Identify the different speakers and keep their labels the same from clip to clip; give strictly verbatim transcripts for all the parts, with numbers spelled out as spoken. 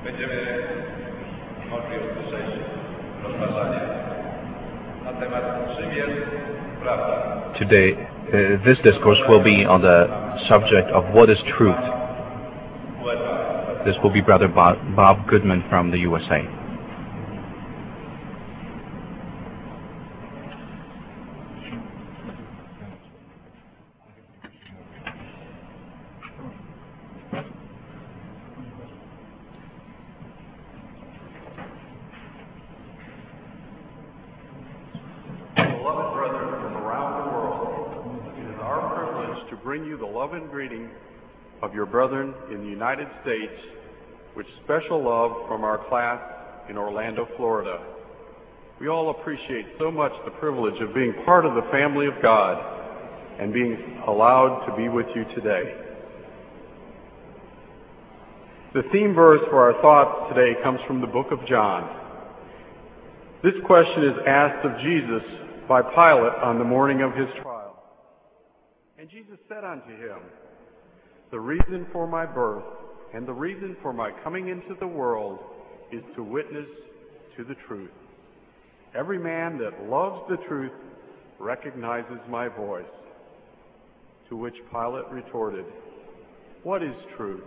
Speaker 1: Będziemy mogli usłyszeć rozważanie na temat czym jest prawda.
Speaker 2: Today, uh, this discourse will be on the subject of what is truth. This will be Brother Bob, Bob Goodman from the U S A.
Speaker 3: Beloved brethren from around the world, it is our privilege to bring you the love and greeting of your brethren in the United States, with special love from our class in Orlando, Florida. We all appreciate so much the privilege of being part of the family of God and being allowed to be with you today. The theme verse for our thoughts today comes from the book of John. This question is asked of Jesus by Pilate on the morning of his trial. And Jesus said unto him, "The reason for my birth and the reason for my coming into the world is to witness to the truth. Every man that loves the truth recognizes my voice." To which Pilate retorted, "What is truth?"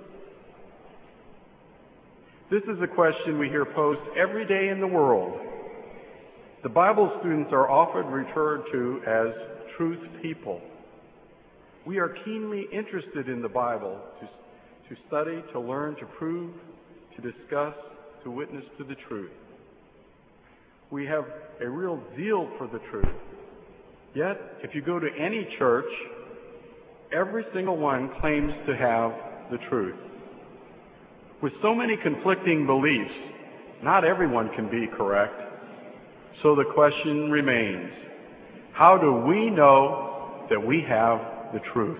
Speaker 3: This is a question we hear posed every day in the world. The Bible students are often referred to as truth people. We are keenly interested in the Bible to, to study, to learn, to prove, to discuss, to witness to the truth. We have a real zeal for the truth. Yet, if you go to any church, every single one claims to have the truth. With so many conflicting beliefs, not everyone can be correct. So the question remains, how do we know that we have the truth?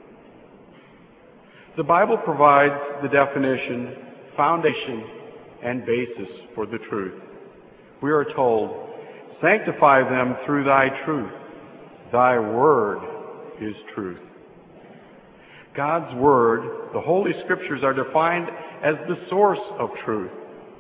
Speaker 3: The Bible provides the definition, foundation, and basis for the truth. We are told, "Sanctify them through thy truth. Thy word is truth." God's word, the Holy Scriptures, are defined as the source of truth.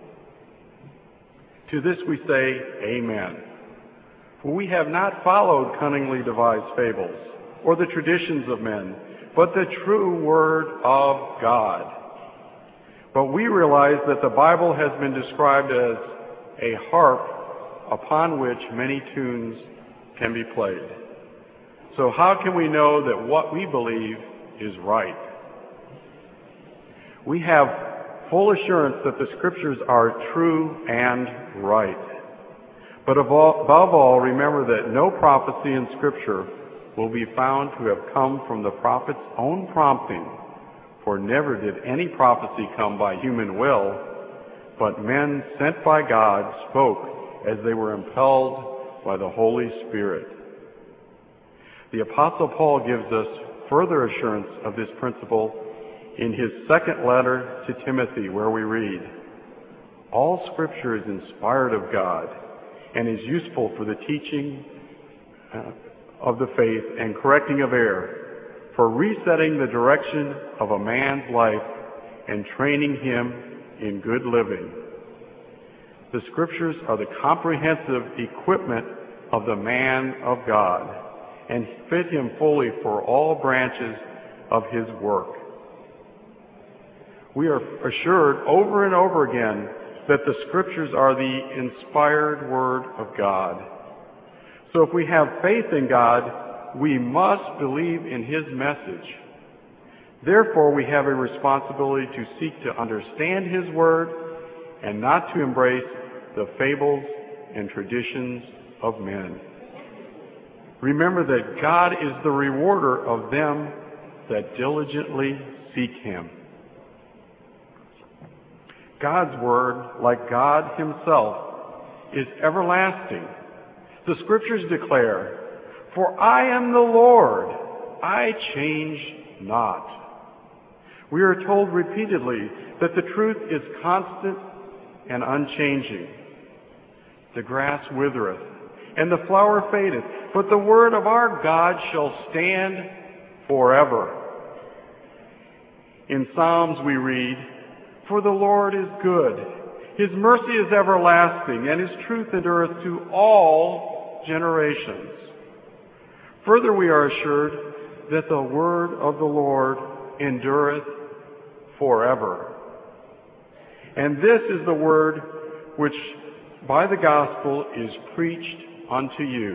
Speaker 3: To this we say, Amen. For we have not followed cunningly devised fables or the traditions of men, but the true word of God. But we realize that the Bible has been described as a harp upon which many tunes can be played. So how can we know that what we believe is right? We have full assurance that the Scriptures are true and right. But above all, remember that no prophecy in Scripture will be found to have come from the prophet's own prompting, for never did any prophecy come by human will, but men sent by God spoke as they were impelled by the Holy Spirit. The Apostle Paul gives us further assurance of this principle in his second letter to Timothy, where we read, "All Scripture is inspired of God and is useful for the teaching uh, of the faith and correcting of error, for resetting the direction of a man's life and training him in good living." The Scriptures are the comprehensive equipment of the man of God and fit him fully for all branches of his work. We are assured over and over again that the Scriptures are the inspired Word of God. So if we have faith in God, we must believe in His message. Therefore, we have a responsibility to seek to understand His Word and not to embrace the fables and traditions of men. Remember that God is the rewarder of them that diligently seek Him. God's Word, like God Himself, is everlasting. The Scriptures declare, "For I am the Lord, I change not." We are told repeatedly that the truth is constant and unchanging. The grass withereth, and the flower fadeth, but the word of our God shall stand forever. In Psalms we read, For the Lord is good. His mercy is everlasting, and his truth endureth to all generations. Further, we are assured that the word of the Lord endureth forever. And this is the word which by the gospel is preached unto you.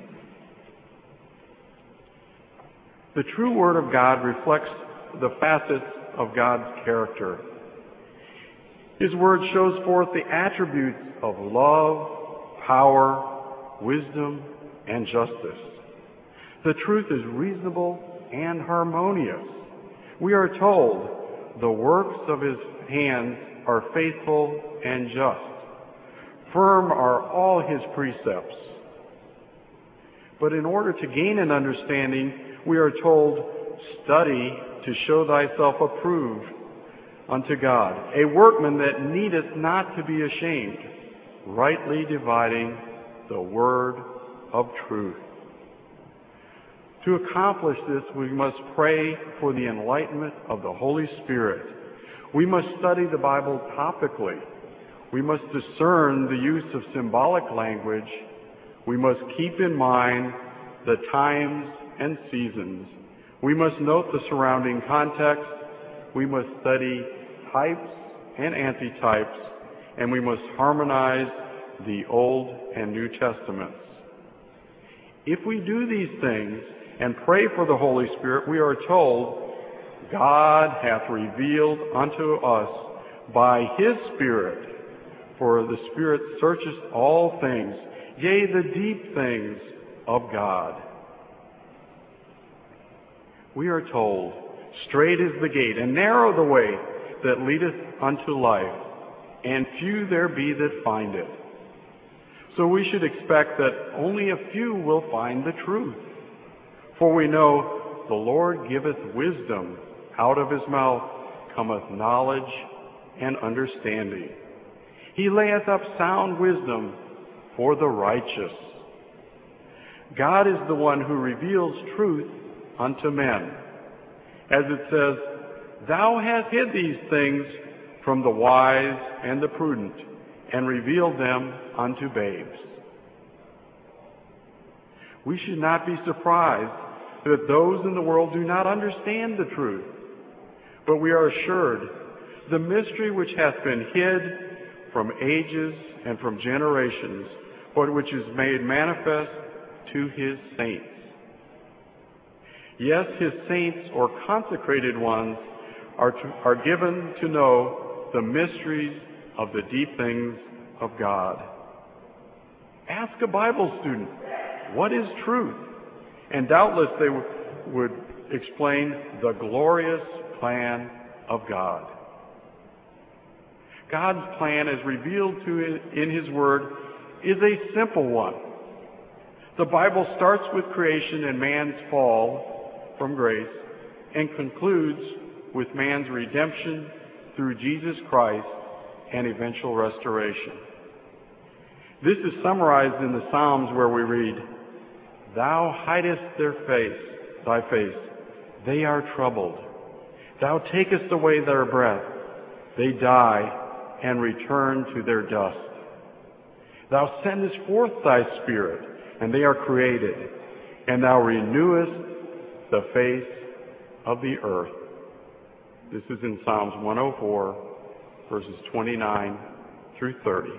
Speaker 3: The true word of God reflects the facets of God's character. His word shows forth the attributes of love, power, wisdom, and justice. The truth is reasonable and harmonious. We are told the works of his hands are faithful and just. Firm are all his precepts. But in order to gain an understanding, we are told, study to show thyself approved unto God, a workman that needeth not to be ashamed, rightly dividing the word of truth. To accomplish this, we must pray for the enlightenment of the Holy Spirit. We must study the Bible topically. We must discern the use of symbolic language. We must keep in mind the times and seasons. We must note the surrounding context. We must study types and antitypes, and we must harmonize the Old and New Testaments. If we do these things and pray for the Holy Spirit, we are told, God hath revealed unto us by his Spirit, for the Spirit searcheth all things, yea, the deep things of God. We are told, straight is the gate, and narrow the way that leadeth unto life, and few there be that find it. So we should expect that only a few will find the truth. For we know the Lord giveth wisdom, out of his mouth cometh knowledge and understanding. He layeth up sound wisdom for the righteous. God is the one who reveals truth unto men. As it says, Thou hast hid these things from the wise and the prudent, and revealed them unto babes. We should not be surprised that those in the world do not understand the truth, but we are assured the mystery which hath been hid from ages and from generations, but which is made manifest to his saints. Yes, his saints or consecrated ones are, to, are given to know the mysteries of the deep things of God. Ask a Bible student, what is truth? And doubtless they w- would explain the glorious plan of God. God's plan, as revealed to in his word, is a simple one. The Bible starts with creation and man's fall from grace and concludes with man's redemption through Jesus Christ and eventual restoration. This is summarized in the Psalms where we read, Thou hidest their face, thy face, they are troubled. Thou takest away their breath, they die and return to their dust. Thou sendest forth thy Spirit, and they are created, and thou renewest the face of the earth. This is in Psalms one oh four, verses twenty-nine through thirty.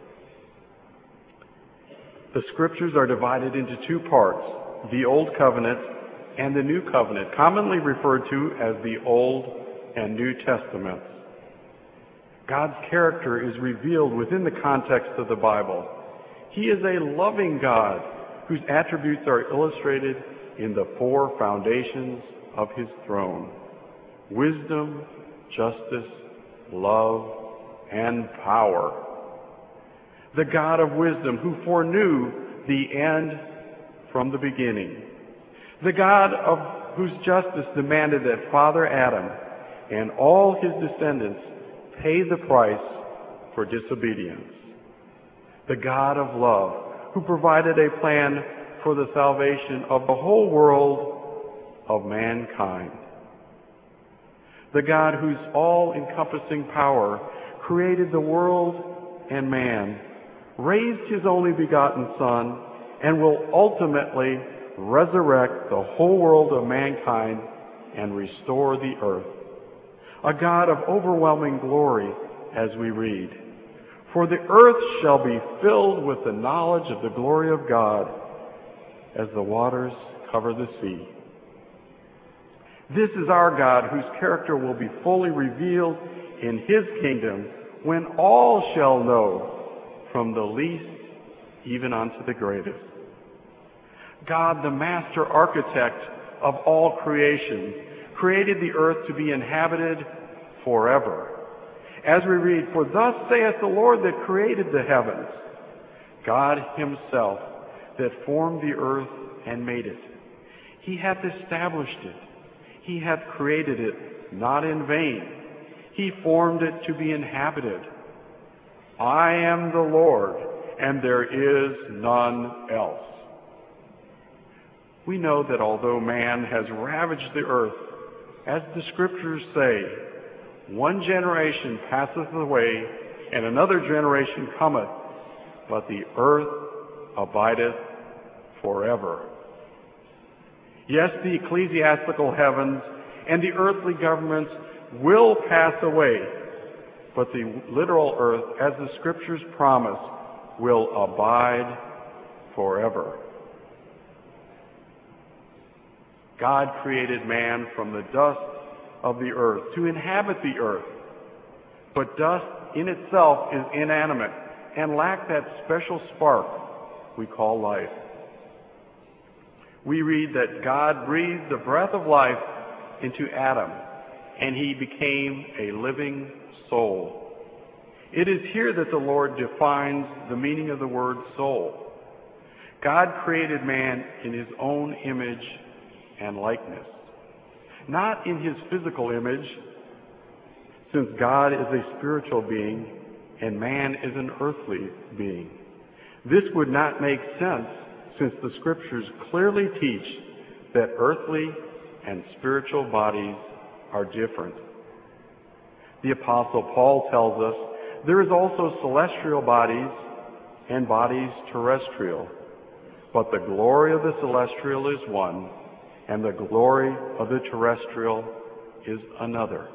Speaker 3: The Scriptures are divided into two parts, the Old Covenant and the New Covenant, commonly referred to as the Old and New Testaments. God's character is revealed within the context of the Bible. He is a loving God whose attributes are illustrated in the four foundations of his throne: wisdom, justice, love, and power. The God of wisdom who foreknew the end from the beginning. The God of whose justice demanded that Father Adam and all his descendants pay the price for disobedience. The God of love who provided a plan for the salvation of the whole world of mankind. the God whose all-encompassing power created the world and man, raised his only begotten Son, and will ultimately resurrect the whole world of mankind and restore the earth. A God of overwhelming glory, as we read. For the earth shall be filled with the knowledge of the glory of God as the waters cover the sea. This is our God, whose character will be fully revealed in his kingdom when all shall know, from the least even unto the greatest. God, the master architect of all creation, created the earth to be inhabited forever. As we read, for thus saith the Lord that created the heavens, God himself that formed the earth and made it. He hath established it. He hath created it not in vain. He formed it to be inhabited. I am the Lord, and there is none else. We know that although man has ravaged the earth, as the scriptures say, one generation passeth away, and another generation cometh, but the earth abideth forever. Yes, the ecclesiastical heavens and the earthly governments will pass away, but the literal earth, as the scriptures promise, will abide forever. God created man from the dust of the earth to inhabit the earth, but dust in itself is inanimate and lacks that special spark we call life. We read that God breathed the breath of life into Adam, and he became a living soul. It is here that the Lord defines the meaning of the word soul. God created man in his own image and likeness, not in his physical image, since God is a spiritual being and man is an earthly being. This would not make sense, since the scriptures clearly teach that earthly and spiritual bodies are different. The Apostle Paul tells us there is also celestial bodies and bodies terrestrial, but the glory of the celestial is one, and the glory of the terrestrial is another.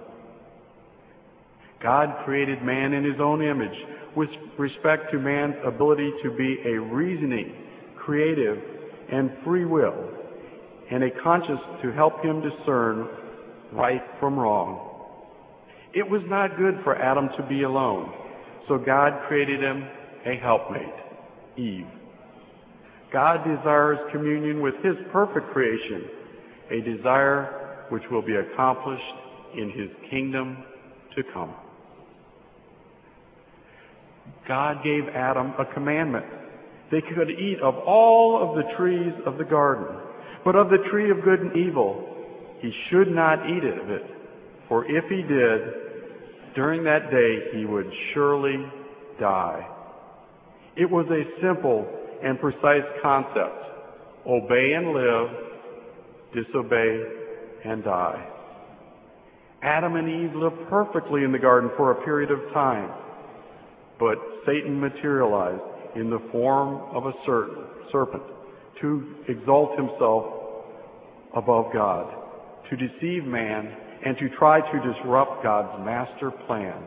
Speaker 3: God created man in his own image with respect to man's ability to be a reasoning, creative, and free will, and a conscience to help him discern right from wrong. It was not good for Adam to be alone, so God created him a helpmate, Eve. God desires communion with his perfect creation, a desire which will be accomplished in his kingdom to come. God gave Adam a commandment. They could eat of all of the trees of the garden, but of the tree of good and evil he should not eat of it, for if he did, during that day he would surely die. It was a simple and precise concept. Obey and live, disobey and die. Adam and Eve lived perfectly in the garden for a period of time, but Satan materialized in the form of a serpent to exalt himself above God, to deceive man, and to try to disrupt God's master plan.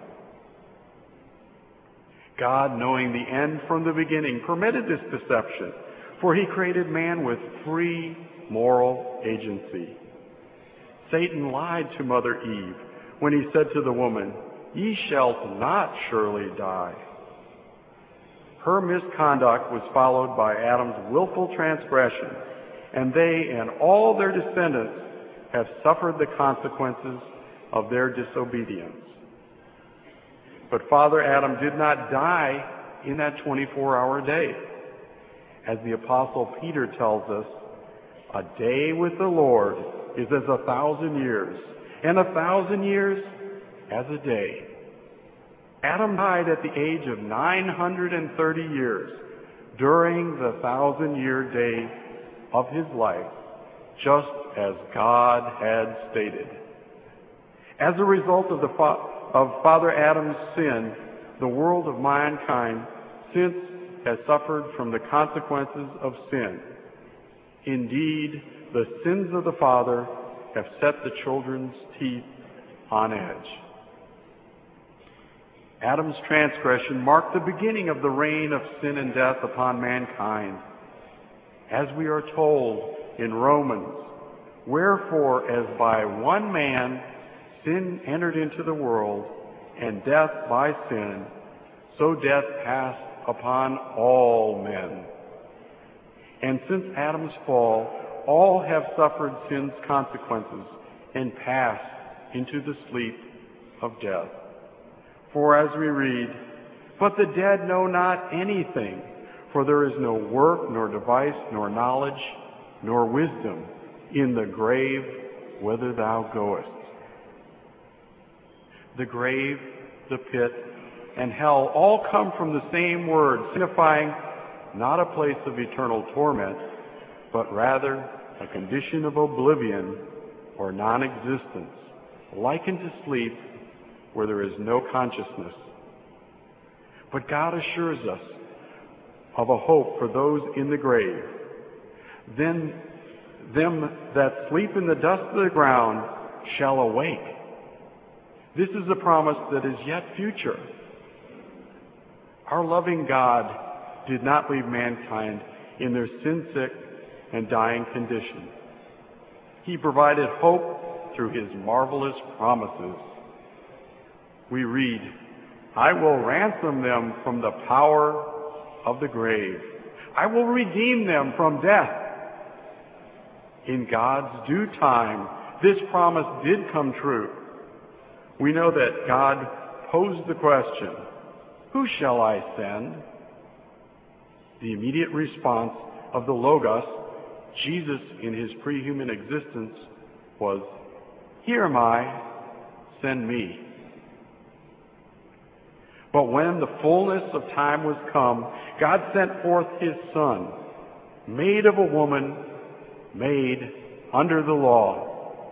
Speaker 3: God, knowing the end from the beginning, permitted this deception, for he created man with free moral agency. Satan lied to Mother Eve when he said to the woman, "Ye shall not surely die." Her misconduct was followed by Adam's willful transgression, and they and all their descendants have suffered the consequences of their disobedience. But Father Adam did not die in that twenty-four hour day. As the Apostle Peter tells us, a day with the Lord is as a thousand years, and a thousand years as a day. Adam died at the age of nine hundred thirty years during the thousand-year day of his life, just as God had stated. As a result of, the fa- of Father Adam's sin, the world of mankind since has suffered from the consequences of sin. Indeed, the sins of the father have set the children's teeth on edge. Adam's transgression marked the beginning of the reign of sin and death upon mankind. As we are told in Romans, wherefore, as by one man sin entered into the world, and death by sin, so death passed upon all men. And since Adam's fall, all have suffered sin's consequences and passed into the sleep of death. For as we read, but the dead know not anything, for there is no work, nor device, nor knowledge, nor wisdom in the grave whither thou goest. The grave, the pit, and hell all come from the same word, signifying not a place of eternal torment, but rather a condition of oblivion or non-existence, likened to sleep where there is no consciousness. But God assures us of a hope for those in the grave. Then them that sleep in the dust of the ground shall awake. This is a promise that is yet future. Our loving God did not leave mankind in their sin-sick and dying condition. He provided hope through his marvelous promises. We read, I will ransom them from the power of the grave. I will redeem them from death. In God's due time, this promise did come true. We know that God posed the question, who shall I send? The immediate response of the Logos, Jesus in his pre-human existence, was, here am I, send me. But when the fullness of time was come, God sent forth his Son, made of a woman, made under the law.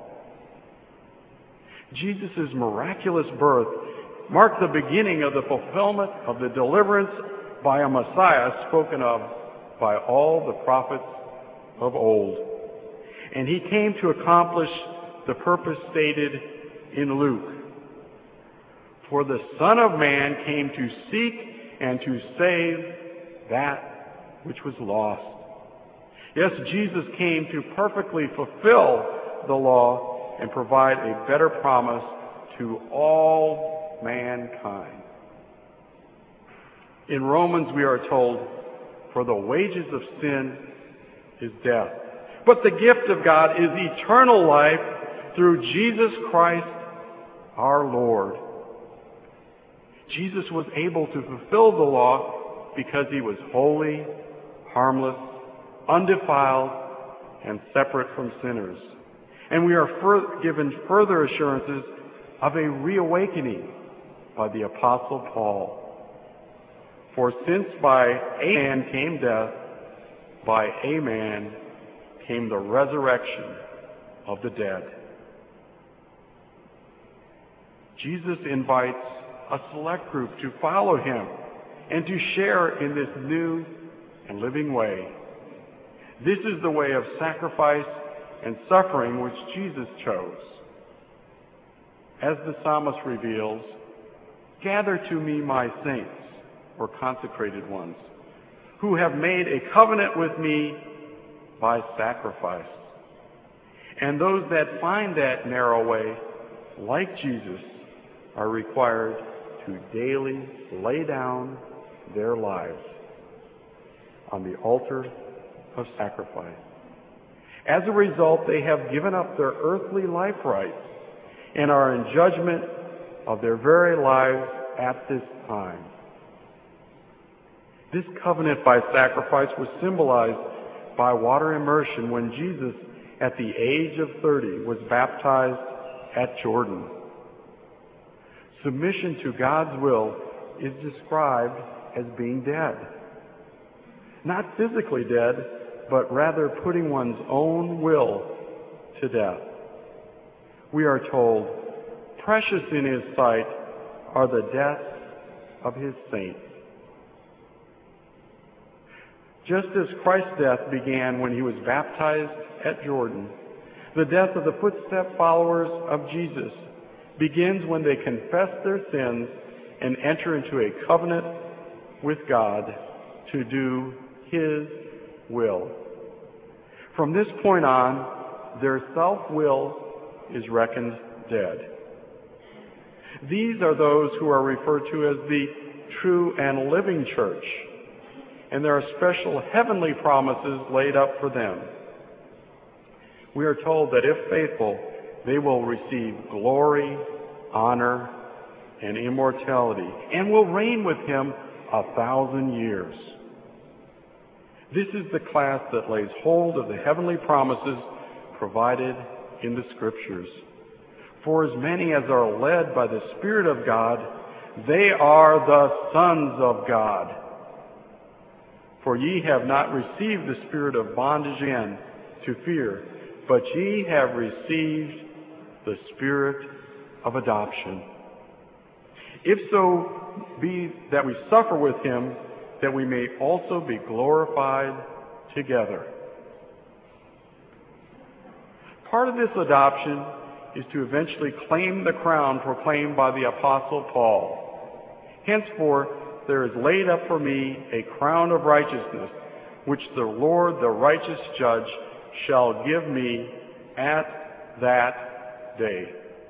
Speaker 3: Jesus' miraculous birth marked the beginning of the fulfillment of the deliverance by a Messiah spoken of by all the prophets of old. And he came to accomplish the purpose stated in Luke. For the Son of Man came to seek and to save that which was lost. Yes, Jesus came to perfectly fulfill the law and provide a better promise to all mankind. In Romans we are told, for the wages of sin is death, but the gift of God is eternal life through Jesus Christ our Lord. Jesus was able to fulfill the law because he was holy, harmless, undefiled, and separate from sinners. And we are fur- given further assurances of a reawakening by the Apostle Paul. For since by a man came death, by a man came the resurrection of the dead. Jesus invites a select group to follow him and to share in this new and living way. This is the way of sacrifice and suffering which Jesus chose. As the psalmist reveals, gather to me my saints, or consecrated ones, who have made a covenant with me by sacrifice. And those that find that narrow way, like Jesus, are required to daily lay down their lives on the altar of sacrifice. As a result, they have given up their earthly life rights and are in judgment of their very lives at this time. This covenant by sacrifice was symbolized by water immersion when Jesus, at the age of thirty, was baptized at Jordan. Submission to God's will is described as being dead. Not physically dead, but rather putting one's own will to death. We are told, precious in his sight are the deaths of his saints. Just as Christ's death began when he was baptized at Jordan, the death of the footstep followers of Jesus begins when they confess their sins and enter into a covenant with God to do his will. From this point on, their self-will is reckoned dead. These are those who are referred to as the true and living church, and there are special heavenly promises laid up for them. We are told that if faithful, they will receive glory, honor, and immortality, and will reign with him a thousand years. This is the class that lays hold of the heavenly promises provided in the Scriptures. For as many as are led by the Spirit of God, they are the sons of God. For ye have not received the spirit of bondage again to fear, but ye have received the Spirit of adoption. If so be that we suffer with him, that we may also be glorified together. Part of this adoption is to eventually claim the crown proclaimed by the Apostle Paul. Henceforth, there is laid up for me a crown of righteousness, which the Lord, the righteous judge, shall give me at that day.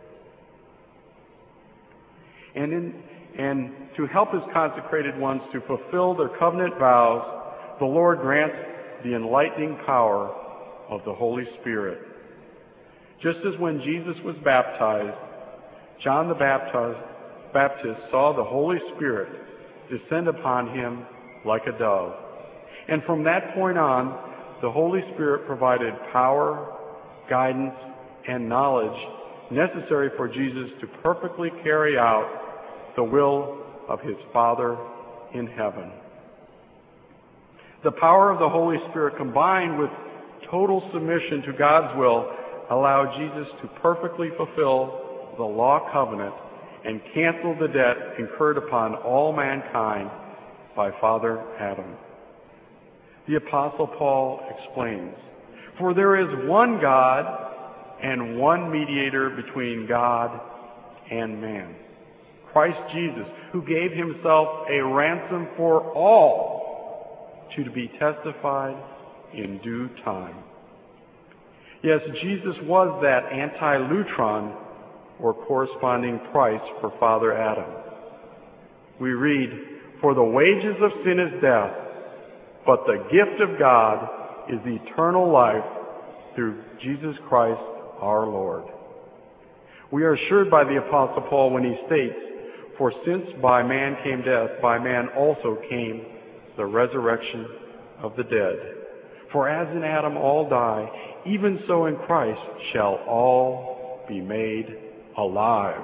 Speaker 3: And, in, and to help his consecrated ones to fulfill their covenant vows, the Lord grants the enlightening power of the Holy Spirit. Just as when Jesus was baptized, John the Baptist, Baptist saw the Holy Spirit descend upon him like a dove. And from that point on, the Holy Spirit provided power, guidance, and knowledge necessary for Jesus to perfectly carry out the will of his Father in heaven. The power of the Holy Spirit combined with total submission to God's will allowed Jesus to perfectly fulfill the law covenant and cancel the debt incurred upon all mankind by Father Adam. The Apostle Paul explains, "For there is one God and one mediator between God and man, Christ Jesus, who gave himself a ransom for all, to be testified in due time." Yes, Jesus was that anti-lutron, or corresponding price for Father Adam. We read, "For the wages of sin is death, but the gift of God is eternal life through Jesus Christ our Lord." We are assured by the Apostle Paul when he states, "For since by man came death, by man also came the resurrection of the dead. For as in Adam all die, even so in Christ shall all be made alive."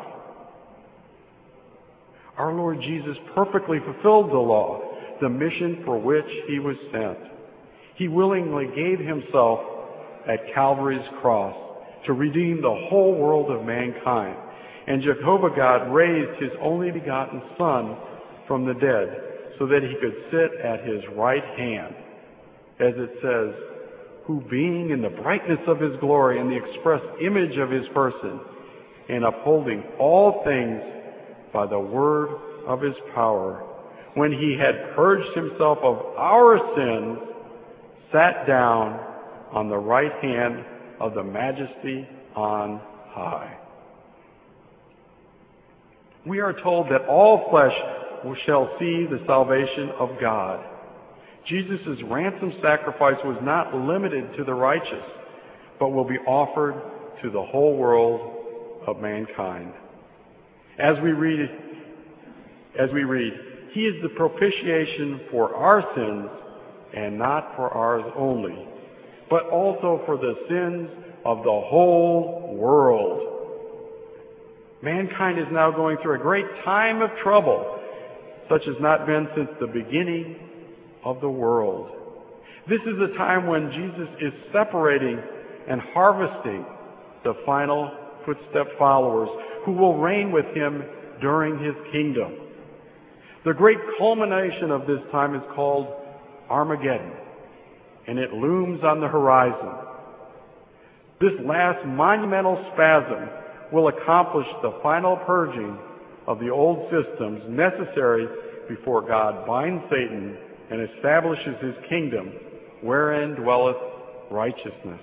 Speaker 3: Our Lord Jesus perfectly fulfilled the law, the mission for which he was sent. He willingly gave himself at Calvary's cross to redeem the whole world of mankind. And Jehovah God raised his only begotten Son from the dead so that he could sit at his right hand, as it says, "Who being in the brightness of his glory and the express image of his person, and upholding all things by the word of his power, when he had purged himself of our sins, sat down on the right hand of the Majesty on high." We are told that all flesh shall see the salvation of God. Jesus' ransom sacrifice was not limited to the righteous, but will be offered to the whole world of mankind. As we read, as we read, "He is the propitiation for our sins, and not for ours only, but also for the sins of the whole world." Mankind is now going through a great time of trouble, such as not been since the beginning of the world. This is the time when Jesus is separating and harvesting the final footstep followers who will reign with him during his kingdom. The great culmination of this time is called Armageddon, and it looms on the horizon. This last monumental spasm will accomplish the final purging of the old systems necessary before God binds Satan and establishes his kingdom, wherein dwelleth righteousness.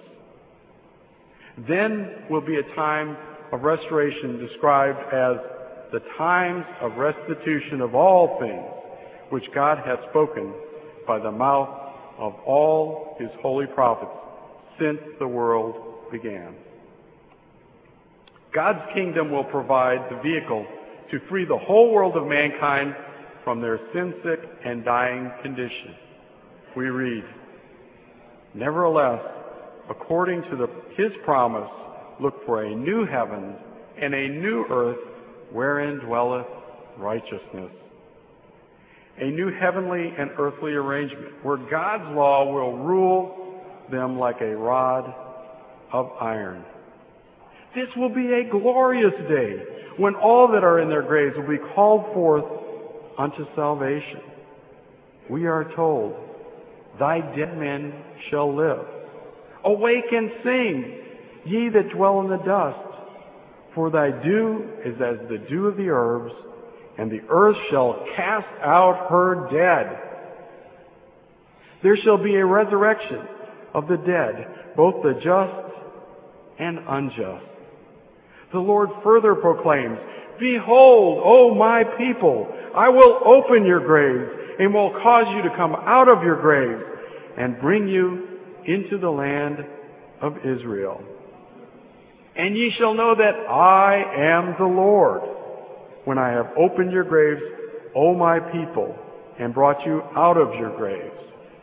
Speaker 3: Then will be a time of restoration described as the times of restitution of all things, which God hath spoken by the mouth of all his holy prophets since the world began. God's kingdom will provide the vehicle to free the whole world of mankind from their sin-sick and dying condition. We read, "Nevertheless, according to the, his promise, look for a new heaven and a new earth wherein dwelleth righteousness." A new heavenly and earthly arrangement where God's law will rule them like a rod of iron. This will be a glorious day when all that are in their graves will be called forth unto salvation. We are told, "Thy dead men shall live. Awake and sing, ye that dwell in the dust. For thy dew is as the dew of the herbs, and the earth shall cast out her dead. There shall be a resurrection of the dead, both the just and unjust." The Lord further proclaims, "Behold, O my people, I will open your graves, and will cause you to come out of your graves, and bring you into the land of Israel. And ye shall know that I am the Lord, when I have opened your graves, O my people, and brought you out of your graves."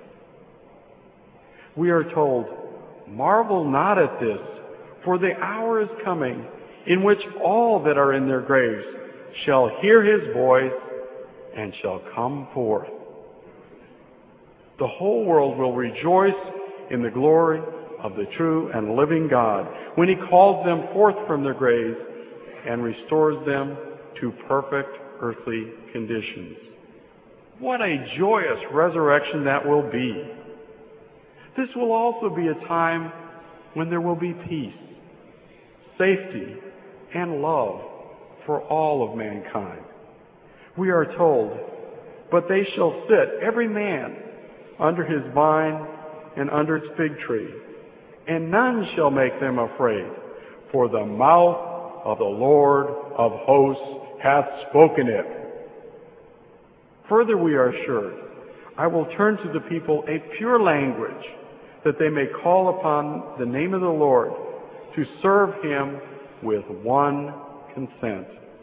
Speaker 3: We are told, "Marvel not at this, for the hour is coming in which all that are in their graves shall hear his voice and shall come forth." The whole world will rejoice in the glory of the true and living God when he calls them forth from their graves and restores them to perfect earthly conditions. What a joyous resurrection that will be. This will also be a time when there will be peace, safety, and love for all of mankind. We are told, "But they shall sit, every man, under his vine and under its fig tree, and none shall make them afraid, for the mouth of the Lord of hosts hath spoken it." Further we are assured, "I will turn to the people a pure language, that they may call upon the name of the Lord, to serve him with one consent."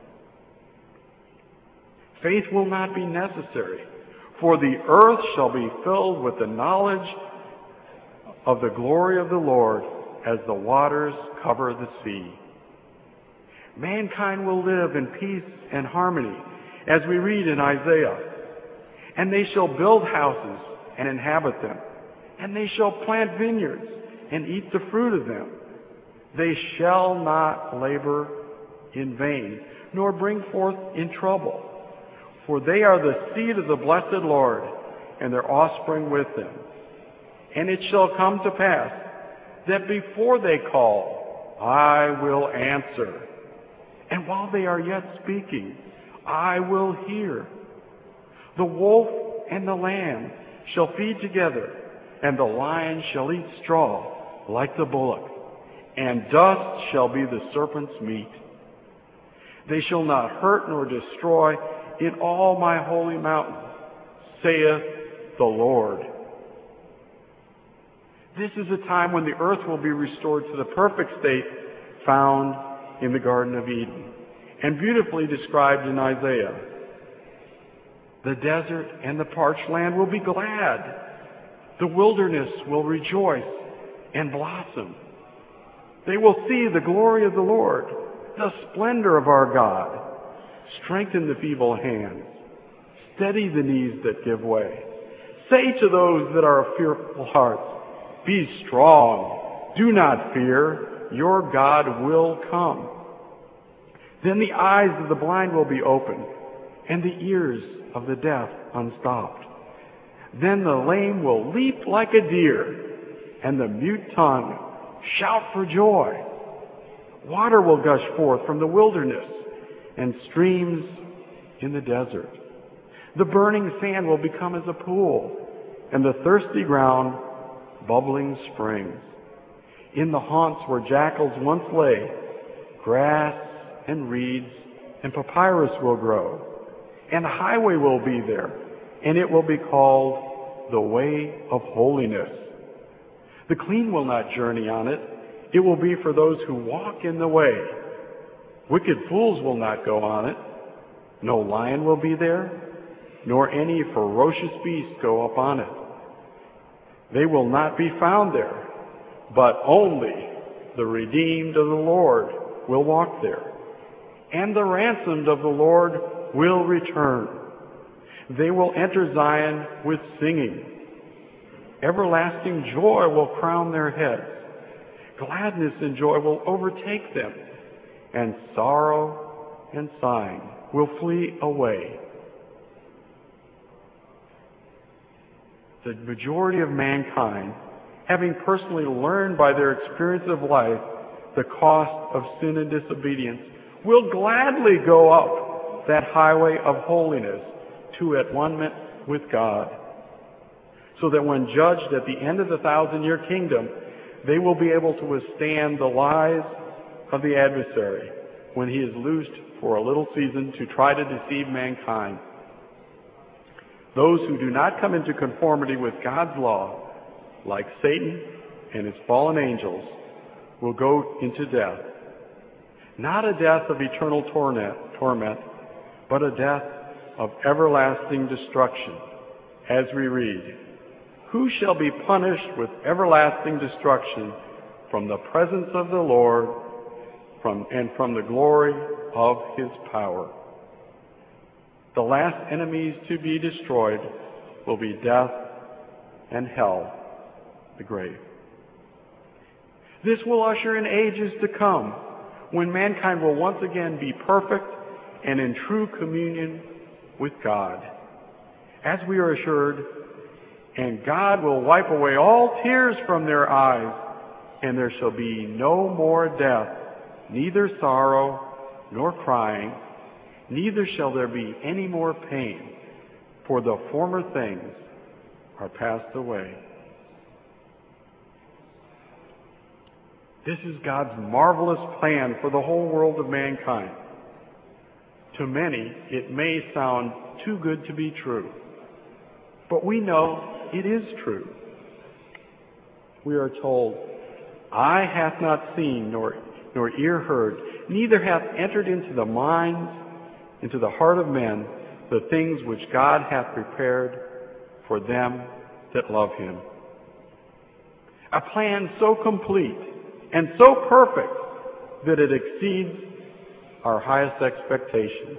Speaker 3: Faith will not be necessary, for the earth shall be filled with the knowledge of the glory of the Lord as the waters cover the sea. Mankind will live in peace and harmony, as we read in Isaiah. "And they shall build houses and inhabit them, and they shall plant vineyards and eat the fruit of them. They shall not labor in vain, nor bring forth in trouble. For they are the seed of the blessed Lord, and their offspring with them. And it shall come to pass that before they call, I will answer. And while they are yet speaking, I will hear. The wolf and the lamb shall feed together, and the lion shall eat straw like the bullock, and dust shall be the serpent's meat. They shall not hurt nor destroy in all my holy mountain, saith the Lord." This is a time when the earth will be restored to the perfect state found in the Garden of Eden, and beautifully described in Isaiah. The desert and the parched land will be glad. The wilderness will rejoice and blossom. They will see the glory of the Lord, the splendor of our God. Strengthen the feeble hands. Steady the knees that give way. Say to those that are of fearful hearts, be strong. Do not fear. Your God will come. Then the eyes of the blind will be opened, and the ears of the deaf unstopped. Then the lame will leap like a deer, and the mute tongue shout for joy. Water will gush forth from the wilderness, and streams in the desert. The burning sand will become as a pool, and the thirsty ground bubbling springs. In the haunts where jackals once lay, grass and reeds and papyrus will grow, and a highway will be there, and it will be called the Way of Holiness. The clean will not journey on it. It will be for those who walk in the way. Wicked fools will not go on it. No lion will be there, nor any ferocious beast go up on it. They will not be found there, but only the redeemed of the Lord will walk there, and the ransomed of the Lord will return. They will enter Zion with singing. Everlasting joy will crown their heads. Gladness and joy will overtake them, and sorrow and sighing will flee away. The majority of mankind, having personally learned by their experience of life the cost of sin and disobedience, will gladly go up that highway of holiness to at one-ment with God, so that when judged at the end of the thousand-year kingdom, they will be able to withstand the lies of the adversary when he is loosed for a little season to try to deceive mankind. Those who do not come into conformity with God's law, like Satan and his fallen angels, will go into death. Not a death of eternal torment, but a death of everlasting destruction. As we read, "Who shall be punished with everlasting destruction from the presence of the Lord from, and from the glory of his power?" The last enemies to be destroyed will be death and hell, the grave. This will usher in ages to come, when mankind will once again be perfect and in true communion with God. As we are assured, and God will wipe away all tears from their eyes, and there shall be no more death, neither sorrow nor crying, neither shall there be any more pain, for the former things are passed away. This is God's marvelous plan for the whole world of mankind. To many, it may sound too good to be true, but we know it is true. We are told, "Eye hath not seen, nor, nor ear heard, neither hath entered into the minds, into the heart of men, the things which God hath prepared for them that love him." A plan so complete and so perfect that it exceeds our highest expectations.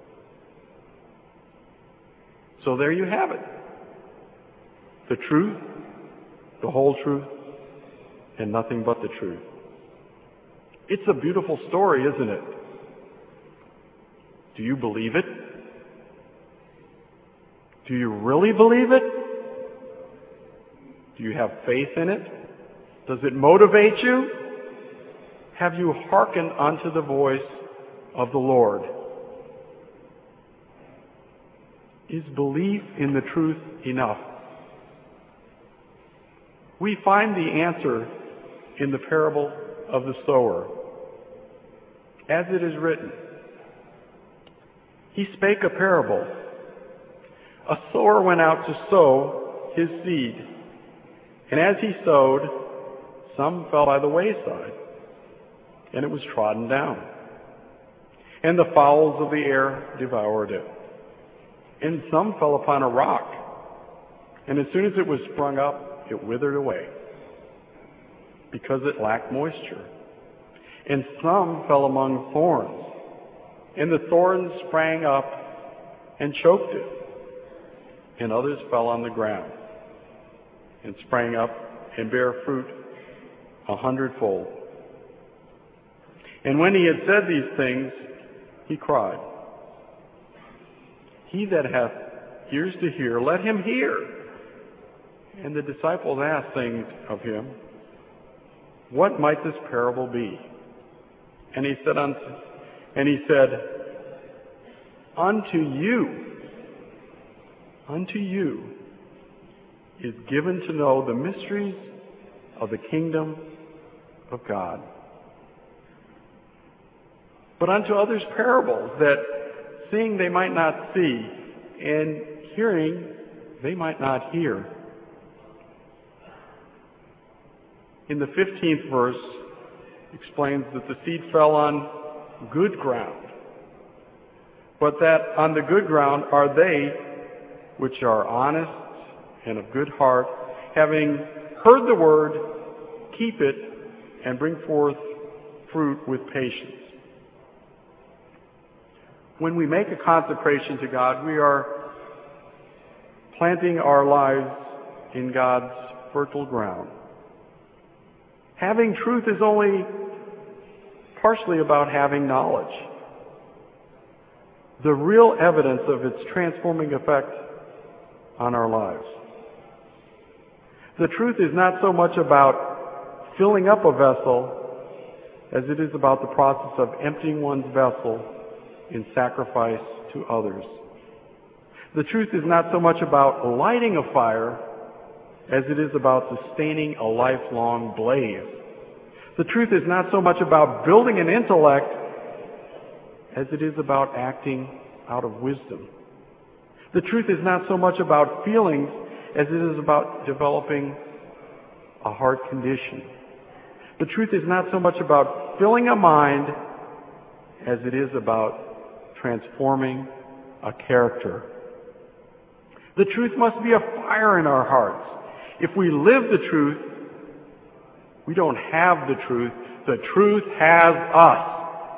Speaker 3: So there you have it. The truth, the whole truth, and nothing but the truth. It's a beautiful story, isn't it? Do you believe it? Do you really believe it? Do you have faith in it? Does it motivate you? Have you hearkened unto the voice of the Lord? Is belief in the truth enough? We find the answer in the parable of the sower. As it is written, "He spake a parable. A sower went out to sow his seed, and as he sowed, some fell by the wayside, and it was trodden down, and the fowls of the air devoured it. And some fell upon a rock, and as soon as it was sprung up, it withered away, because it lacked moisture. And some fell among thorns, and the thorns sprang up and choked it. And others fell on the ground, and sprang up and bare fruit a hundredfold. And when he had said these things, he cried, "He that hath ears to hear, let him hear." And the disciples asked, saying of him, "What might this parable be?" And he said unto, and he said, "Unto you, unto you is given to know the mysteries of the kingdom of God. But unto others parables, that seeing they might not see, and hearing they might not hear." In the fifteenth verse, explains that the seed fell on good ground, but that on the good ground are they which are honest and of good heart, having heard the word, keep it, and bring forth fruit with patience. When we make a consecration to God, we are planting our lives in God's fertile ground. Having truth is only partially about having knowledge. The real evidence of its transforming effect on our lives. The truth is not so much about filling up a vessel as it is about the process of emptying one's vessel in sacrifice to others. The truth is not so much about lighting a fire as it is about sustaining a lifelong blaze. The truth is not so much about building an intellect as it is about acting out of wisdom. The truth is not so much about feelings as it is about developing a heart condition. The truth is not so much about filling a mind as it is about transforming a character. The truth must be a fire in our hearts. If we live the truth, we don't have the truth. The truth has us.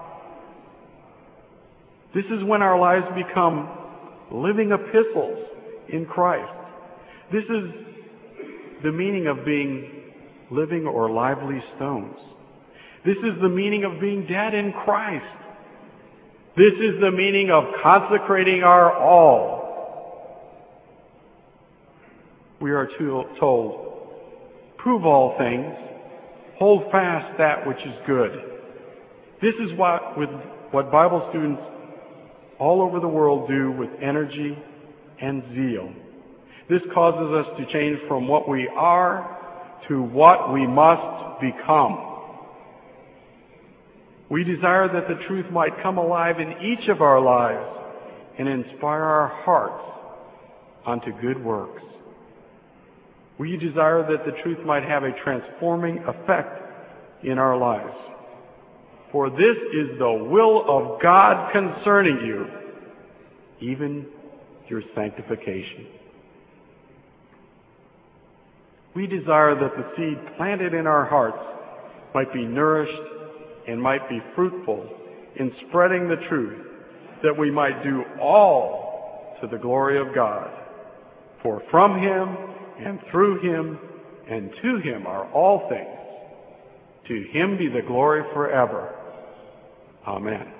Speaker 3: This is when our lives become living epistles in Christ. This is the meaning of being living or lively stones. This is the meaning of being dead in Christ. This is the meaning of consecrating our all. We are told, prove all things, hold fast that which is good. This is what, with, what Bible students all over the world do with energy and zeal. This causes us to change from what we are to what we must become. We desire that the truth might come alive in each of our lives and inspire our hearts unto good works. We desire that the truth might have a transforming effect in our lives. For this is the will of God concerning you, even your sanctification. We desire that the seed planted in our hearts might be nourished and might be fruitful in spreading the truth, that we might do all to the glory of God. For from Him and through Him and to Him are all things. To Him be the glory forever. Amen.